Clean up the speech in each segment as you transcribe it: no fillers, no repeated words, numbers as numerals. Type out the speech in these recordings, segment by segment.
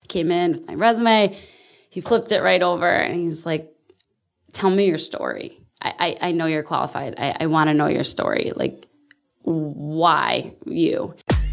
came in with my resume. He flipped it right over and he's like, tell me your story. I know you're qualified. I want to know your story. Like, why you?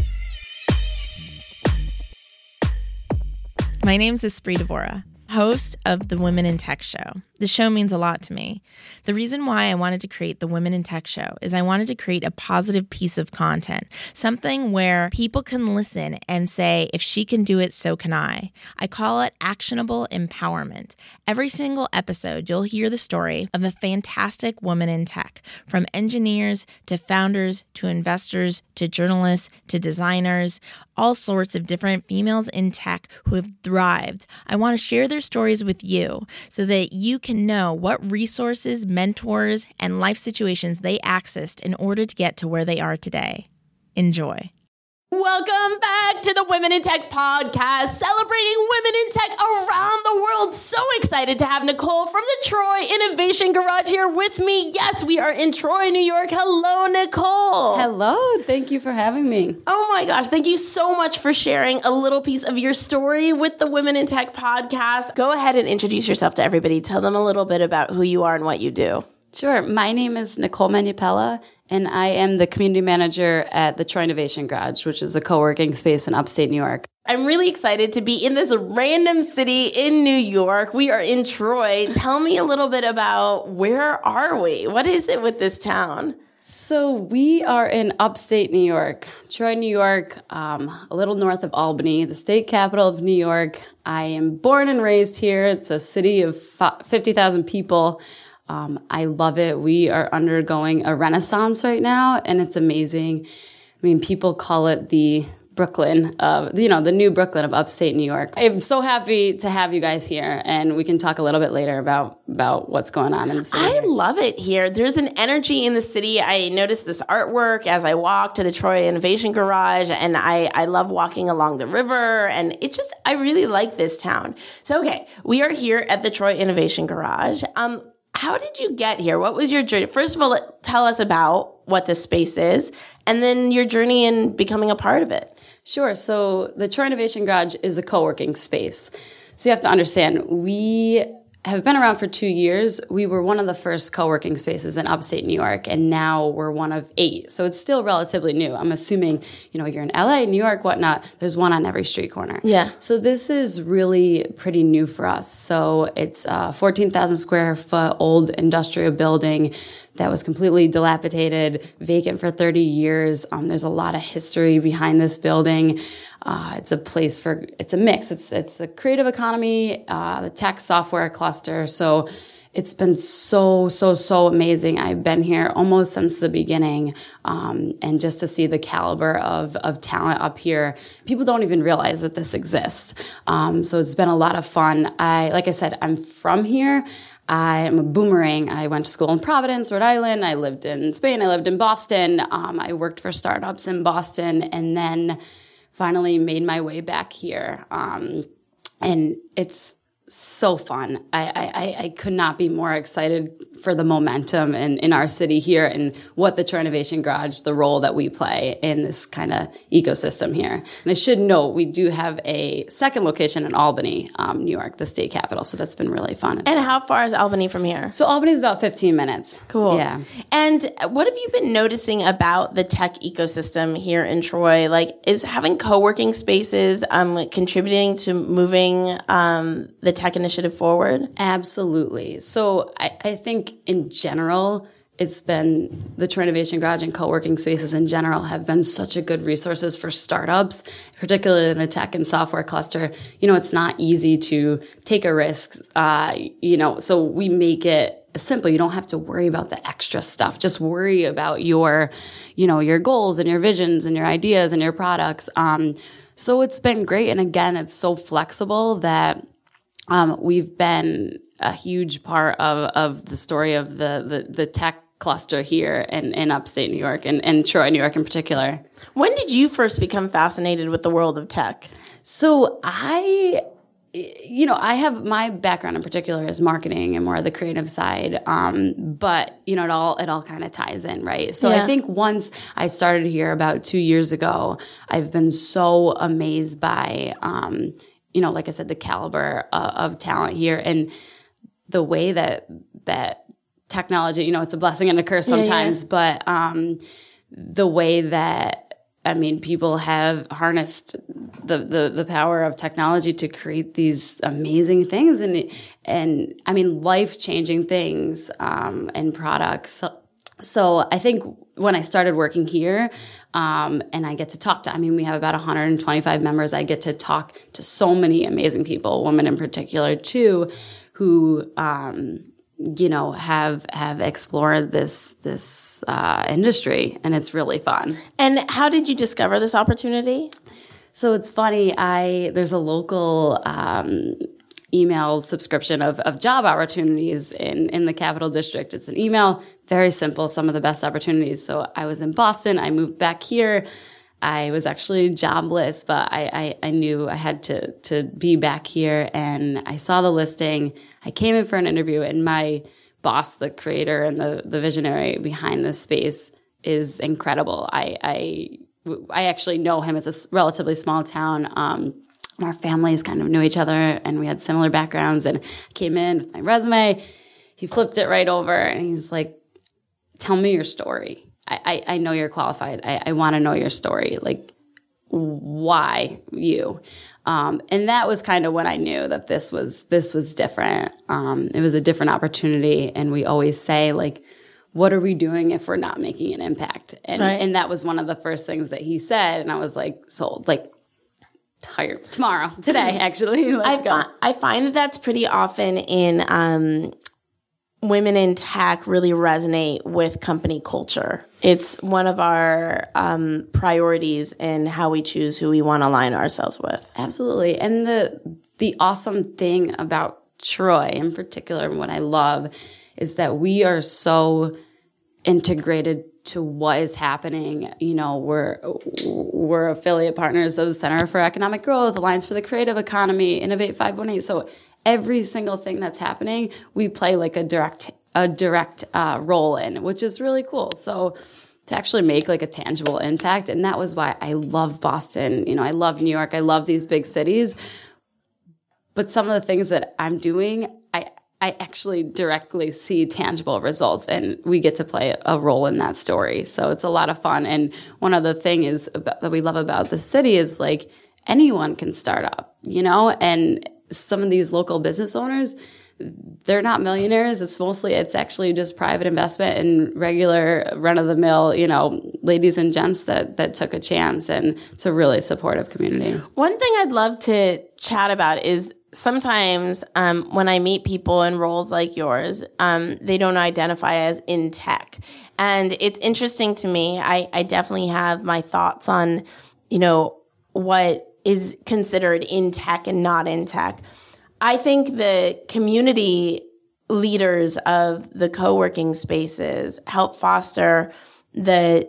My name's Espree Devora, host of the Women in Tech Show. The show means a lot to me. The reason why I wanted to create the Women in Tech Show is I wanted to create a positive piece of content, something where people can listen and say, if she can do it, so can I. I call it actionable empowerment. Every single episode, you'll hear the story of a fantastic woman in tech, from engineers to founders to investors to journalists to designers, all sorts of different females in tech who have thrived. I want to share their stories with you so that you can know what resources, mentors, and life situations they accessed in order to get to where they are today. Enjoy. Welcome back to the Women in Tech podcast, celebrating women in tech around the world. So excited to have Nicole from the Troy Innovation Garage here with me. Yes, we are in Troy, New York. Hello, Nicole. Hello. Thank you for having me. Oh my gosh. Thank you so much for sharing a little piece of your story with the Women in Tech podcast. Go ahead and introduce yourself to everybody. Tell them a little bit about who you are and what you do. Sure. My name is Nicole Manupella, and I am the community manager at the Troy Innovation Garage, which is a co-working space in upstate New York. I'm really excited to be in this random city in New York. We are in Troy. Tell me a little bit about where are we? What is it with this town? So we are in upstate New York, Troy, New York, a little north of Albany, the state capital of New York. I am born and raised here. It's a city of 50,000 people. I love it. We are undergoing a renaissance right now, and it's amazing. I mean, people call it the Brooklyn of, the new Brooklyn of upstate New York. I'm so happy to have you guys here, and we can talk a little bit later about what's going on in the city. I love it here. There's an energy in the city. I noticed this artwork as I walked to the Troy Innovation Garage, and I love walking along the river, and it's just, I really like this town. So, okay, we are here at the Troy Innovation Garage. How did you get here? What was your journey? First of all, tell us about what this space is, and then your journey in becoming a part of it. Sure. So the Troy Innovation Garage is a co-working space. So you have to understand, we have been around for 2 years. We were one of the first co-working spaces in upstate New York, and now we're one of 8. So it's still relatively new. I'm assuming, you're in LA, New York, whatnot. There's one on every street corner. Yeah. So this is really pretty new for us. So it's a 14,000 square foot old industrial building that was completely dilapidated, vacant for 30 years. There's a lot of history behind this building. It's a place it's a mix. It's the creative economy, the tech software cluster. So it's been so amazing. I've been here almost since the beginning. And just to see the caliber of talent up here, people don't even realize that this exists. So it's been a lot of fun. Like I said, I'm from here. I am a boomerang. I went to school in Providence, Rhode Island. I lived in Spain. I lived in Boston. I worked for startups in Boston, and then finally made my way back here. And it's so fun. I could not be more excited for the momentum in our city here and what the Troy Innovation Garage, the role that we play in this kind of ecosystem here. And I should note, we do have a second location in Albany, New York, the state capital. So that's been really fun. And how far is Albany from here? So Albany is about 15 minutes. Cool. Yeah. And what have you been noticing about the tech ecosystem here in Troy? Like, is having co-working spaces contributing to moving the tech initiative forward? Absolutely. So I think in general, it's been the Troy Innovation Garage and co-working spaces in general have been such a good resources for startups, particularly in the tech and software cluster. It's not easy to take a risk, so we make it simple. You don't have to worry about the extra stuff. Just worry about your goals and your visions and your ideas and your products. So it's been great. And again, it's so flexible that we've been a huge part of the story of the tech cluster here in upstate New York and Troy, New York in particular. When did you first become fascinated with the world of tech? So I have my background in particular is marketing and more of the creative side. But it all kind of ties in, right? So yeah. I think once I started here about 2 years ago, I've been so amazed by, like I said, the caliber of talent here and the way that technology, it's a blessing and a curse sometimes, but the way that, people have harnessed the power of technology to create these amazing things and life-changing things and products. So I think when I started working here, and I get to talk to, we have about 125 members. I get to talk to so many amazing people, women in particular too, who, have explored this industry, and it's really fun. And how did you discover this opportunity? So it's funny. There's a local email subscription of job opportunities in the Capital District. It's an email, very simple, some of the best opportunities. So I was in Boston. I moved back here. I was actually jobless, but I knew I had to be back here, and I saw the listing. I came in for an interview, and my boss, the creator and the visionary behind this space, is incredible. I actually know him. It's a relatively small town. Our families kind of knew each other, and we had similar backgrounds. And I came in with my resume. He flipped it right over, and he's like, "Tell me your story. I know you're qualified. I want to know your story. Like, why you?" And that was kind of when I knew that this was different. It was a different opportunity. And we always say, like, what are we doing if we're not making an impact? And right. And that was one of the first things that he said. And I was like, sold. Like, hired tomorrow, today, actually. Let's go. I find that that's pretty often in women in tech really resonate with company culture. It's one of our priorities in how we choose who we want to align ourselves with. Absolutely. And the awesome thing about Troy in particular, and what I love, is that we are so integrated to what is happening. We're affiliate partners of the Center for Economic Growth, Alliance for the Creative Economy, Innovate 518. So every single thing that's happening, we play like a direct role in, which is really cool. So to actually make like a tangible impact. And that was why I love Boston. I love New York. I love these big cities. But some of the things that I'm doing, I actually directly see tangible results, and we get to play a role in that story. So it's a lot of fun. And one of the things that we love about the city is like anyone can start up, and some of these local business owners, they're not millionaires. It's actually just private investment and regular run-of-the-mill, ladies and gents that took a chance. And it's a really supportive community. One thing I'd love to chat about is sometimes when I meet people in roles like yours, they don't identify as in tech. And it's interesting to me. I definitely have my thoughts on, what is considered in tech and not in tech. I think the community leaders of the co-working spaces help foster the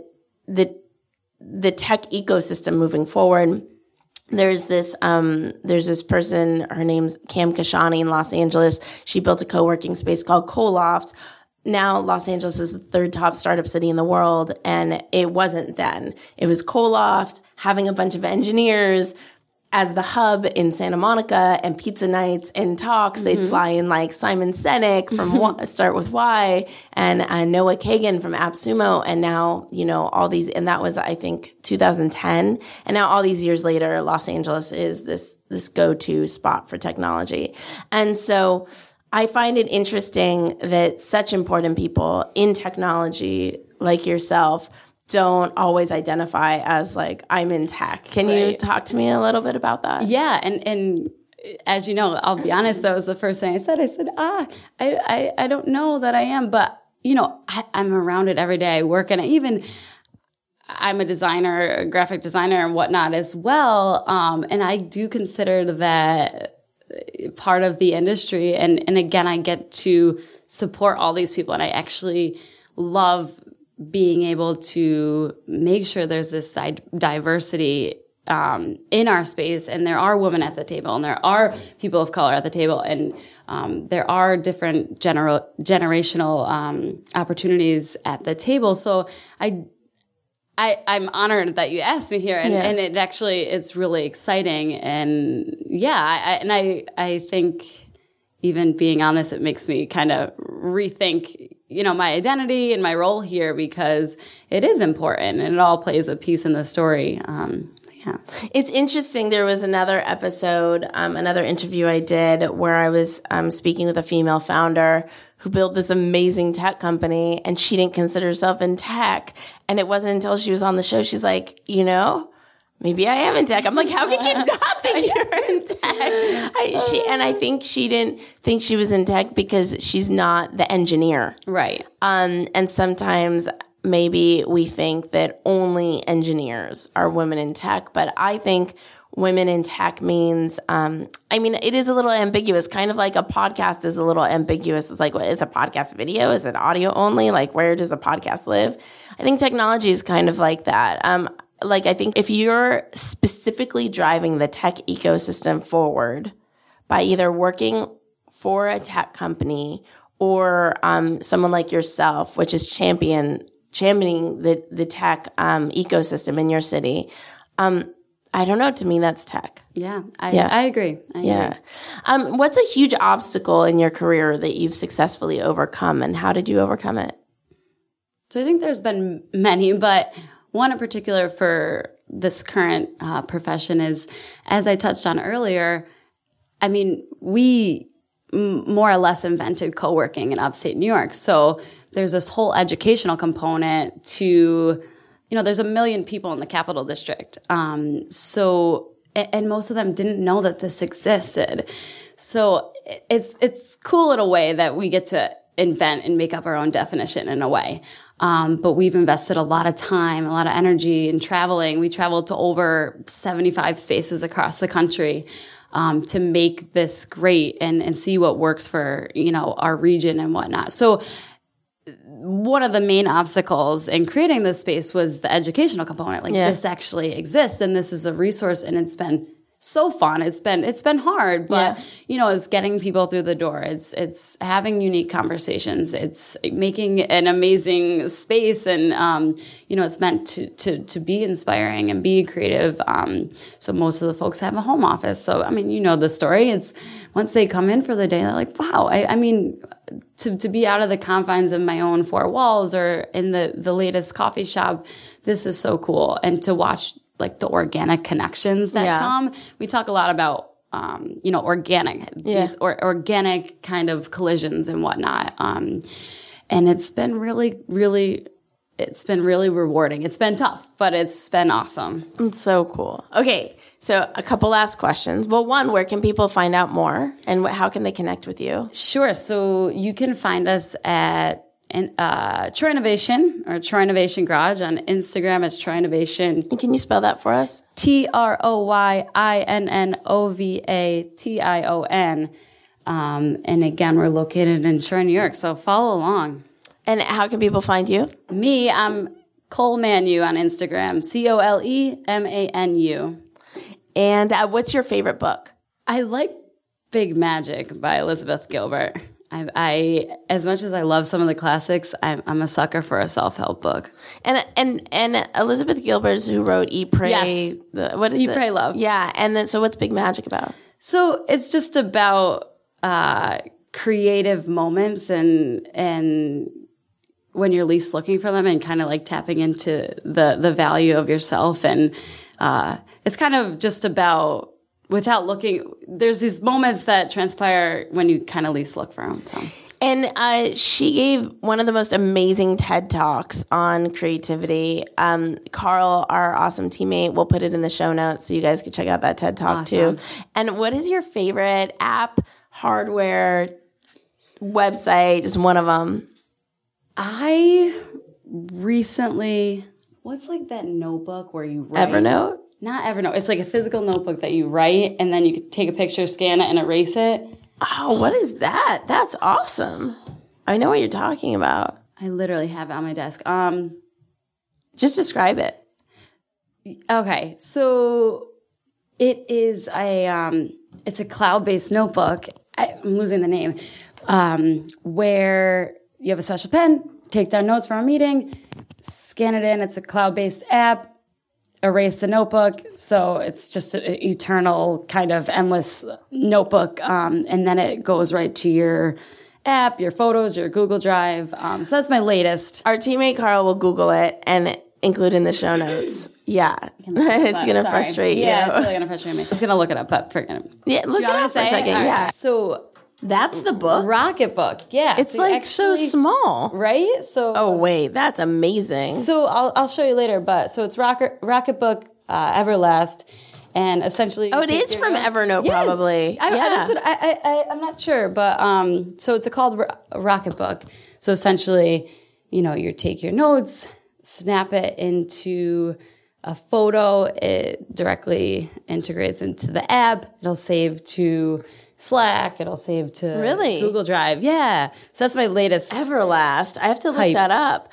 tech ecosystem moving forward. There's this person, her name's Cam Kashani in Los Angeles. She built a co-working space called CoLoft. Now Los Angeles is the third top startup city in the world, and it wasn't then. It was CoLoft, having a bunch of engineers as the hub in Santa Monica, and pizza nights and talks. They'd fly in like Simon Sinek from Start With Why, and Noah Kagan from AppSumo, and now, all these, and that was, I think, 2010. And now all these years later, Los Angeles is this go-to spot for technology. And so I find it interesting that such important people in technology like yourself don't always identify as like, I'm in tech. Can you talk to me a little bit about that? Yeah. And as you know, I'll be honest, that was the first thing I said. I said, I don't know that I am, but I'm around it every day. I work, and I'm a designer, a graphic designer and whatnot as well. And I do consider that part of the industry. And again, I get to support all these people, and I actually love being able to make sure there's this diversity in our space, and there are women at the table, and there are people of color at the table, and there are different generational opportunities at the table. So I'm honored that you asked me here, and it actually, it's really exciting. And I think even being on this, it makes me kind of rethink, my identity and my role here, because it is important and it all plays a piece in the story. Yeah. It's interesting. There was another episode, another interview I did where I was speaking with a female founder who built this amazing tech company, and she didn't consider herself in tech. And it wasn't until she was on the show, she's like, maybe I am in tech. I'm like, how could you not think you're in tech? I think she didn't think she was in tech because she's not the engineer. Right. And sometimes maybe we think that only engineers are women in tech, but I think women in tech means, it is a little ambiguous, kind of like a podcast is a little ambiguous. It's like, is a podcast video? Is it audio only? Like, where does a podcast live? I think technology is kind of like that. I think if you're specifically driving the tech ecosystem forward by either working for a tech company or someone like yourself, which is championing the tech ecosystem in your city, I don't know. To me, that's tech. Yeah, I agree. I agree. What's a huge obstacle in your career that you've successfully overcome, and how did you overcome it? So I think there's been many, but one in particular for this current profession is, as I touched on earlier, we more or less invented co-working in upstate New York. So there's this whole educational component to, there's 1 million people in the Capital District. And most of them didn't know that this existed. So it's cool in a way that we get to invent and make up our own definition in a way. But we've invested a lot of time, a lot of energy in traveling. We traveled to over 75 spaces across the country to make this great and see what works for, our region and whatnot. So one of the main obstacles in creating this space was the educational component. This actually exists, and this is a resource, and it's been so fun. It's been hard, but it's getting people through the door. It's having unique conversations. It's making an amazing space, and it's meant to be inspiring and be creative. So most of the folks have a home office. So the story. It's once they come in for the day, they're like, wow. To be out of the confines of my own four walls or in the latest coffee shop, this is so cool. And to watch the organic connections that come. We talk a lot about, organic, these organic kind of collisions and whatnot. And it's been really, really, rewarding. It's been tough, but it's been awesome. It's so cool. Okay. So a couple last questions. Well, one, where can people find out more, and how can they connect with you? Sure. So you can find us at Troy Innovation or Troy Innovation Garage on Instagram. It's Troy Innovation. And can you spell that for us? TroyInnovatation. And again, we're located in Troy, New York. So follow along. And how can people find you? Me, I'm Cole Manu on Instagram. ColeManu. And what's your favorite book? I like Big Magic by Elizabeth Gilbert. I as much as I love some of the classics, I'm a sucker for a self-help book. And Elizabeth Gilbert, who wrote Eat, Pray. Yes. What is Eat, it? Pray, Love. Yeah. And then, so what's Big Magic about? So it's just about creative moments and when you're least looking for them, and kind of tapping into the value of yourself. And it's kind of just about, without looking, there's these moments that transpire when you kind of least look for them. So. And she gave one of the most amazing TED Talks on creativity. Carl, our awesome teammate, will put it in the show notes so you guys can check out that TED Talk too. And what is your favorite app, hardware, website, just one of them? I recently, what's that notebook where you write? Evernote? Not Evernote. It's a physical notebook that you write, and then you could take a picture, scan it, and erase it. Oh, what is that? That's awesome. I know what you're talking about. I literally have it on my desk. Just describe it. Okay, so it is it's a cloud-based notebook. I'm losing the name. Where you have a special pen, take down notes from a meeting, scan it in. It's a cloud-based app. Erase the notebook. So it's just an eternal kind of endless notebook. And then it goes right to your app, your photos, your Google Drive. So that's my latest. Our teammate Carl will Google it and include in the show notes. Yeah. It's going to frustrate you. Yeah, it's really going to frustrate me. I was going to look it up, but forget it. Yeah, look it up for a second. Right. Yeah. So that's the book? Rocketbook. Yeah. It's so like so small. Right? So. Oh, wait. That's amazing. So I'll show you later, but so it's Rocketbook Everlast. And essentially, it is from Evernote, probably. I'm not sure, but so it's called Rocketbook. So essentially, you take your notes, snap it into a photo. It directly integrates into the app. It'll save to Slack. It'll save to Google Drive. Yeah. So that's my latest. Everlast. I have to look that up.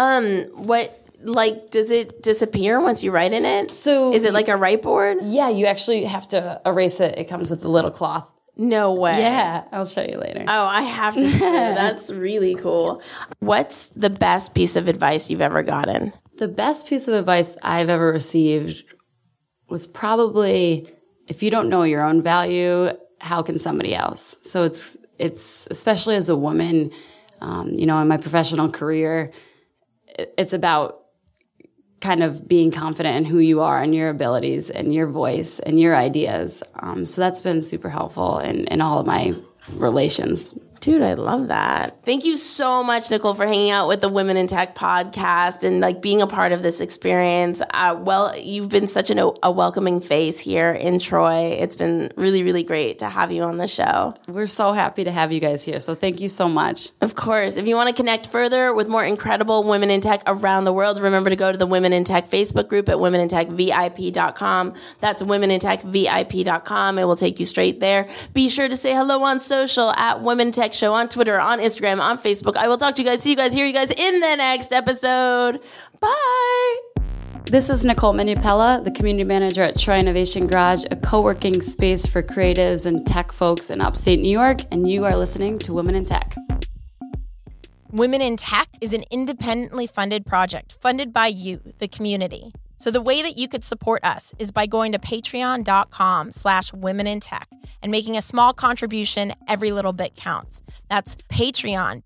Does it disappear once you write in it? So is it like a write board? Yeah, you actually have to erase it. It comes with a little cloth. No way. Yeah, I'll show you later. Oh, I have to see that. That's really cool. What's the best piece of advice you've ever gotten? The best piece of advice I've ever received was probably, if you don't know your own value, how can somebody else? So it's especially as a woman, in my professional career, it's about kind of being confident in who you are and your abilities and your voice and your ideas. So that's been super helpful in all of my relations. Dude, I love that. Thank you so much, Nicole, for hanging out with the Women in Tech podcast and being a part of this experience. You've been such a welcoming face here in Troy. It's been really, really great to have you on the show. We're so happy to have you guys here. So thank you so much. Of course. If you want to connect further with more incredible women in tech around the world, remember to go to the Women in Tech Facebook group at womenintechvip.com. That's womenintechvip.com. It will take you straight there. Be sure to say hello on social at Women Tech Show on Twitter, on Instagram, on Facebook. I will talk to you guys, see you guys, hear you guys in the next episode. Bye. This is Nicole Minipella, the community manager at Troy Innovation Garage, a co-working space for creatives and tech folks in upstate New York, and you are listening to Women in Tech. Women in Tech is an independently funded project funded by you, the community. So the way that you could support us is by going to patreon.com/womenintech and making a small contribution. Every little bit counts. That's Patreon,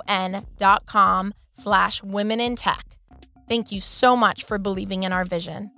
patreon.com/womenintech. Thank you so much for believing in our vision.